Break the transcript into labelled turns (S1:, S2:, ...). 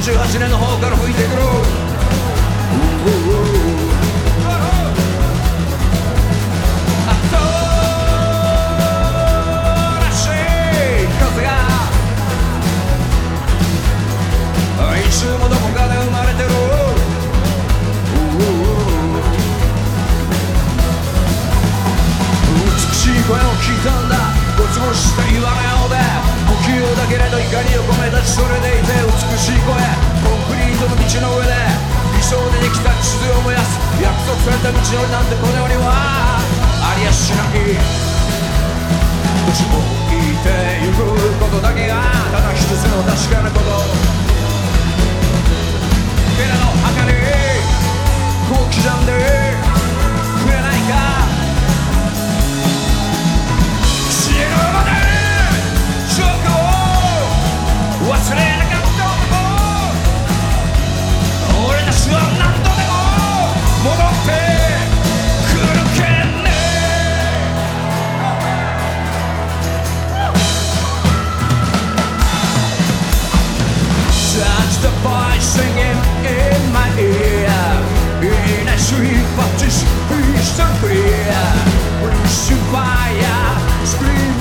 S1: 2018年の方から吹いてくるいつもどこかで生まれてる美しい声を聞いたんだゴツゴツした岩のようで不器用だけれど怒りを込めたそれでいて美しい声コンクリートの道の上で理想でできた地図を燃やす約束された道のりなんてこの世にはありやしない年も生きてゆくことだけがただ一つの確かなことけれど墓にこう刻んでくれないか死ぬまでチョークを忘れなかった男俺たちは何度でも戻ってくるけんねTouch the voice singing in my ear In a sweet but this peace and clear Blue fire scream